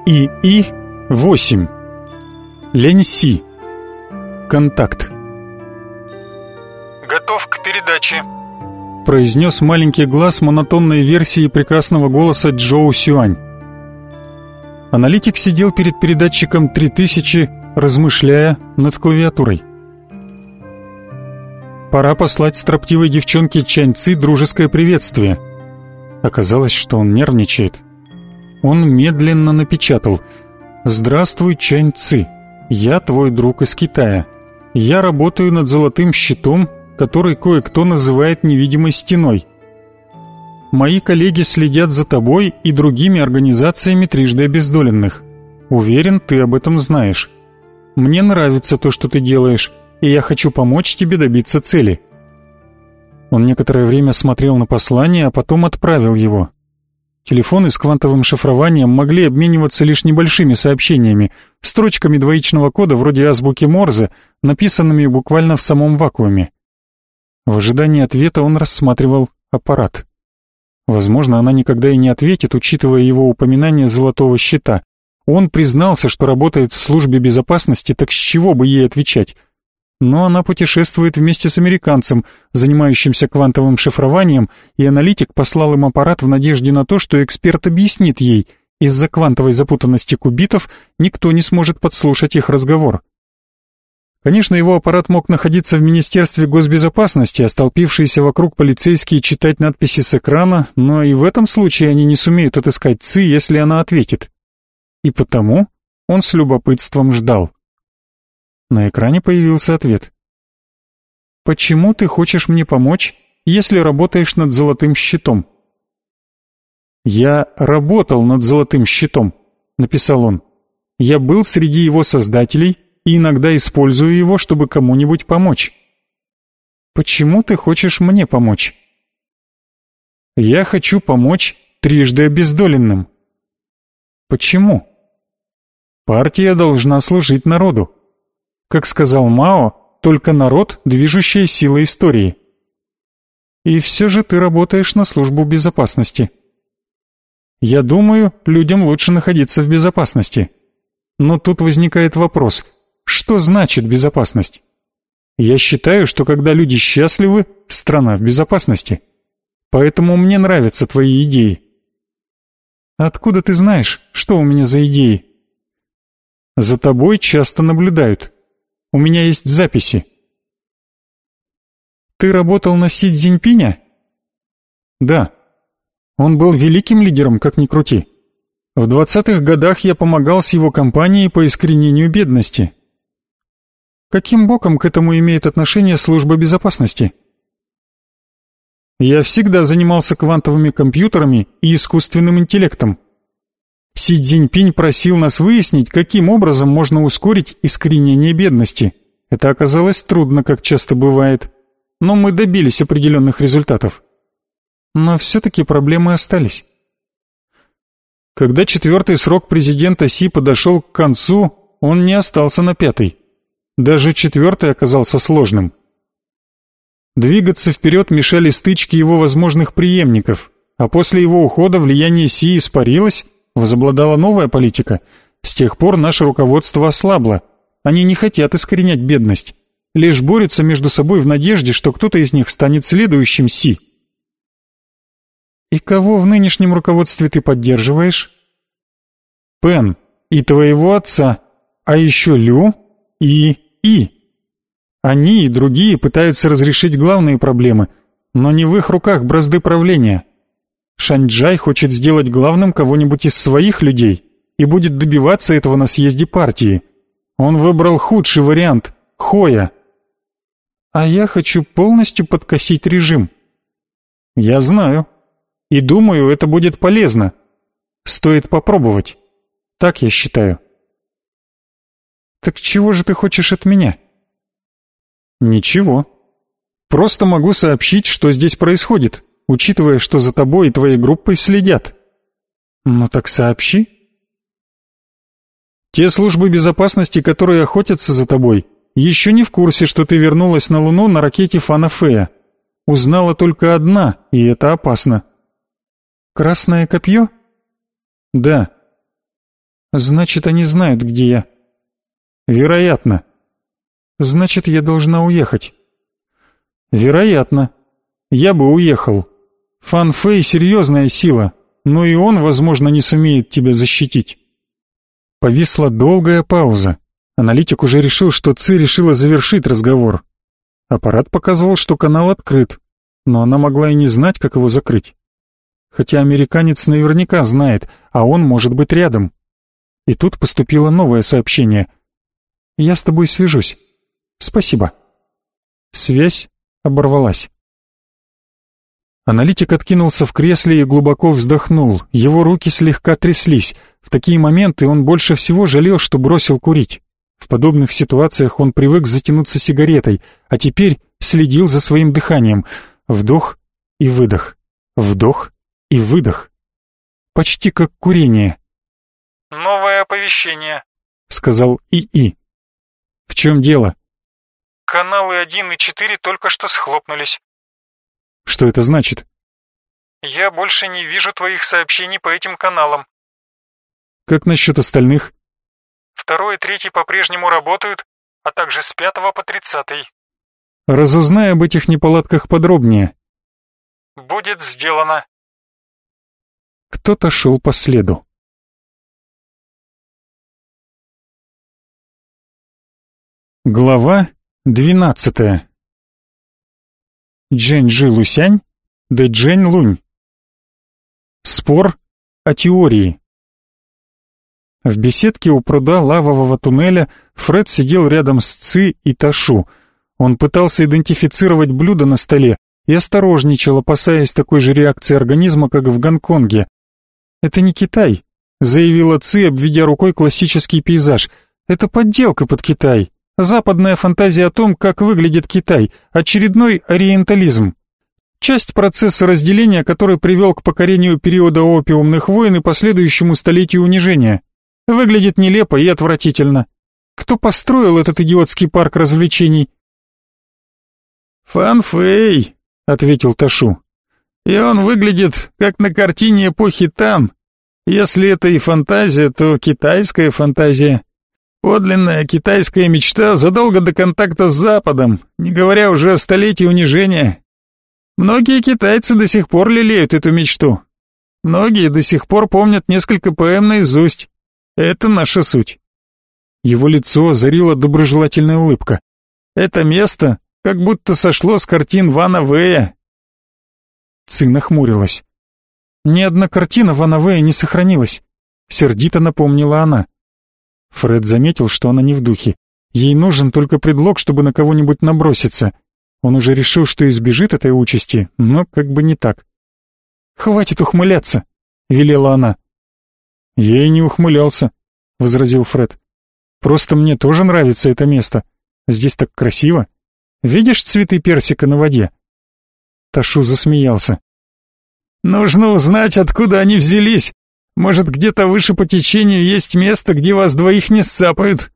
ИИ-8. Ленси. Контакт. «Готов к передаче», — произнес маленький глаз монотонной версии прекрасного голоса Джоу Сюань. Аналитик сидел перед передатчиком 3000, размышляя над клавиатурой. Пора послать строптивой девчонке Чань Ци дружеское приветствие. Оказалось, что он нервничает. Он медленно напечатал: «Здравствуй, Чань Ци. Я твой друг из Китая. Я работаю над золотым щитом, который кое-кто называет невидимой стеной. Мои коллеги следят за тобой и другими организациями трижды обездоленных. Уверен, ты об этом знаешь. Мне нравится то, что ты делаешь, и я хочу помочь тебе добиться цели». Он некоторое время смотрел на послание, а потом отправил его. Телефоны с квантовым шифрованием могли обмениваться лишь небольшими сообщениями, строчками двоичного кода вроде азбуки Морзе, написанными буквально в самом вакууме. В ожидании ответа он рассматривал аппарат. Возможно, она никогда и не ответит, учитывая его упоминание золотого щита. Он признался, что работает в службе безопасности, так с чего бы ей отвечать? Но она путешествует вместе с американцем, занимающимся квантовым шифрованием, и аналитик послал им аппарат в надежде на то, что эксперт объяснит ей: из-за квантовой запутанности кубитов никто не сможет подслушать их разговор. Конечно, его аппарат мог находиться в Министерстве госбезопасности, а столпившиеся вокруг полицейские читать надписи с экрана, но и в этом случае они не сумеют отыскать Ци, если она ответит. И потому он с любопытством ждал. На экране появился ответ. «Почему ты хочешь мне помочь, если работаешь над золотым щитом?» «Я работал над золотым щитом», — написал он. «Я был среди его создателей и иногда использую его, чтобы кому-нибудь помочь». «Почему ты хочешь мне помочь?» «Я хочу помочь трижды обездоленным». «Почему?» «Партия должна служить народу. Как сказал Мао, только народ — движущая сила истории». «И все же ты работаешь на службу безопасности». «Я думаю, людям лучше находиться в безопасности. Но тут возникает вопрос: что значит безопасность? Я считаю, что когда люди счастливы, страна в безопасности. Поэтому мне нравятся твои идеи». «Откуда ты знаешь, что у меня за идеи?» «За тобой часто наблюдают. У меня есть записи». «Ты работал на Си Цзиньпиня?» «Да. Он был великим лидером, как ни крути. В 20-х годах я помогал с его кампанией по искоренению бедности». «Каким боком к этому имеет отношение служба безопасности?» «Я всегда занимался квантовыми компьютерами и искусственным интеллектом. Си Цзиньпинь просил нас выяснить, каким образом можно ускорить искоренение бедности. Это оказалось трудно, как часто бывает, но мы добились определенных результатов. Но все-таки проблемы остались». Когда 4-й срок президента Си подошел к концу, он не остался на 5-й. Даже 4-й оказался сложным. Двигаться вперед мешали стычки его возможных преемников, а после его ухода влияние Си испарилось, возобладала новая политика. С тех пор наше руководство ослабло. Они не хотят искоренять бедность, лишь борются между собой в надежде, что кто-то из них станет следующим Си. «И кого в нынешнем руководстве ты поддерживаешь?» «Пен и твоего отца, а еще Лю и И. Они и другие пытаются разрешить главные проблемы, но не в их руках бразды правления. Шаньчжай хочет сделать главным кого-нибудь из своих людей и будет добиваться этого на съезде партии. Он выбрал худший вариант — Хоя. А я хочу полностью подкосить режим». «Я знаю. И думаю, это будет полезно. Стоит попробовать. Так я считаю». «Так чего же ты хочешь от меня?» «Ничего. Просто могу сообщить, что здесь происходит, учитывая, что за тобой и твоей группой следят». «Ну так сообщи». «Те службы безопасности, которые охотятся за тобой, еще не в курсе, что ты вернулась на Луну на ракете Фана Фея. Узнала только одна, и это опасно». «Красное копье?» «Да». Значит, они знают, где я. Вероятно. Значит, я должна уехать. Вероятно. Я бы уехал. Фан Фэй — серьезная сила, но и он, возможно, не сумеет тебя защитить. Повисла долгая пауза. Аналитик уже решил, что Ци решила завершить разговор. Аппарат показывал, что канал открыт, но она могла и не знать, как его закрыть. Хотя американец наверняка знает, а он может быть рядом. И тут поступило новое сообщение. «Я с тобой свяжусь. Спасибо». Связь оборвалась. Аналитик откинулся в кресле и глубоко вздохнул. Его руки слегка тряслись. В такие моменты он больше всего жалел, что бросил курить. В подобных ситуациях он привык затянуться сигаретой, а теперь следил за своим дыханием. Вдох и выдох. Вдох и выдох. Почти как курение. «Новое оповещение», — сказал ИИ. «В чем дело?» «Каналы 1 и 4 только что схлопнулись». «Что это значит?» «Я больше не вижу твоих сообщений по этим каналам». «Как насчет остальных?» 2 и 3 по-прежнему работают, а также с 5 по 30. «Разузнай об этих неполадках подробнее». «Будет сделано». Кто-то шел по следу. Глава 12. Джэньжи Лусянь, Дэджэнь Лунь. Спор о теории. В беседке у пруда лавового туннеля Фред сидел рядом с Ци и Ташу. Он пытался идентифицировать блюдо на столе и осторожничал, опасаясь такой же реакции организма, как в Гонконге. «Это не Китай», — заявила Ци, обведя рукой классический пейзаж. «Это подделка под Китай. Западная фантазия о том, как выглядит Китай, очередной ориентализм. Часть процесса разделения, который привел к покорению периода опиумных войн и последующему столетию унижения. Выглядит нелепо и отвратительно. Кто построил этот идиотский парк развлечений?» «Фан Фэй», — ответил Ташу. «И он выглядит, как на картине эпохи Тан. Если это и фантазия, то китайская фантазия. Подлинная китайская мечта задолго до контакта с Западом, не говоря уже о столетии унижения. Многие китайцы до сих пор лелеют эту мечту. Многие до сих пор помнят несколько поэм наизусть. Это наша суть». Его лицо озарила доброжелательная улыбка. «Это место как будто сошло с картин Вана Вэя». Ци нахмурилась. «Ни одна картина Вана Вэя не сохранилась», — сердито напомнила она. Фред заметил, что она не в духе. Ей нужен только предлог, чтобы на кого-нибудь наброситься. Он уже решил, что избежит этой участи, но как бы не так. «Хватит ухмыляться», — велела она. «Я и не ухмылялся», — возразил Фред. «Просто мне тоже нравится это место. Здесь так красиво. Видишь цветы персика на воде?» Ташу засмеялся. «Нужно узнать, откуда они взялись. Может, где-то выше по течению есть место, где вас двоих не сцапают?»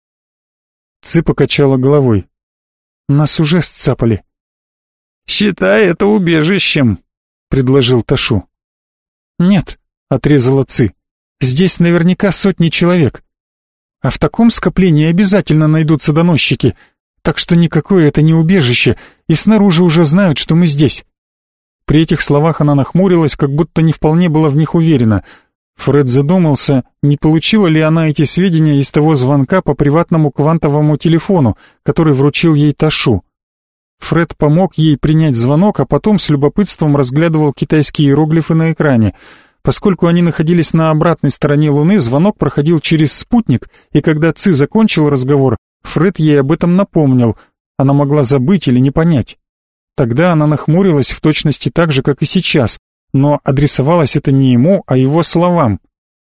Ци покачала головой. «Нас уже сцапали». «Считай это убежищем», — предложил Ташу. «Нет», — отрезала Ци. «Здесь наверняка сотни человек. А в таком скоплении обязательно найдутся доносчики, так что никакое это не убежище, и снаружи уже знают, что мы здесь». При этих словах она нахмурилась, как будто не вполне была в них уверена. Фред задумался, не получила ли она эти сведения из того звонка по приватному квантовому телефону, который вручил ей Ташу. Фред помог ей принять звонок, а потом с любопытством разглядывал китайские иероглифы на экране. Поскольку они находились на обратной стороне Луны, звонок проходил через спутник, и когда Ци закончил разговор, Фред ей об этом напомнил. Она могла забыть или не понять. Тогда она нахмурилась в точности так же, как и сейчас, но адресовалось это не ему, а его словам.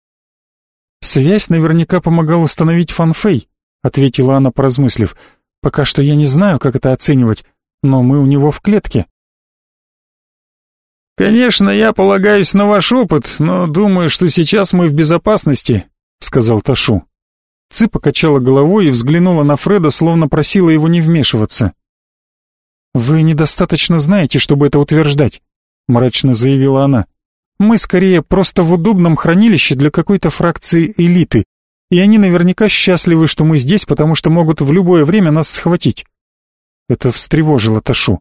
«Связь наверняка помогал установить Фан Фэй», — ответила она, поразмыслив. «Пока что я не знаю, как это оценивать, но мы у него в клетке». «Конечно, я полагаюсь на ваш опыт, но думаю, что сейчас мы в безопасности», — сказал Ташу. Ци покачала головой и взглянула на Фреда, словно просила его не вмешиваться. «Вы недостаточно знаете, чтобы это утверждать», — мрачно заявила она. «Мы скорее просто в удобном хранилище для какой-то фракции элиты, и они наверняка счастливы, что мы здесь, потому что могут в любое время нас схватить. Это встревожило Ташу.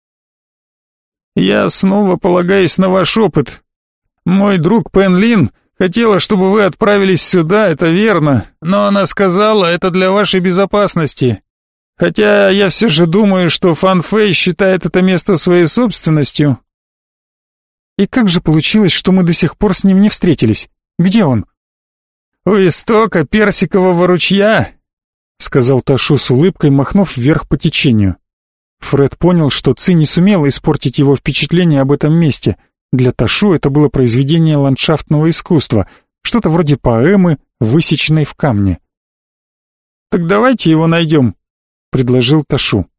Я снова полагаюсь на ваш опыт. Мой друг Пен Лин хотела, чтобы вы отправились сюда, это верно, но она сказала, это для вашей безопасности. Хотя я все же думаю, что Фан Фэй считает это место своей собственностью. И как же получилось, что мы до сих пор с ним не встретились? Где он? У истока Персикового ручья, сказал Ташу с улыбкой, махнув вверх по течению. Фред понял, что Ци не сумела испортить его впечатление об этом месте. Для Ташу это было произведение ландшафтного искусства, что-то вроде поэмы, высеченной в камне. «Так давайте его найдем», — предложил Ташу.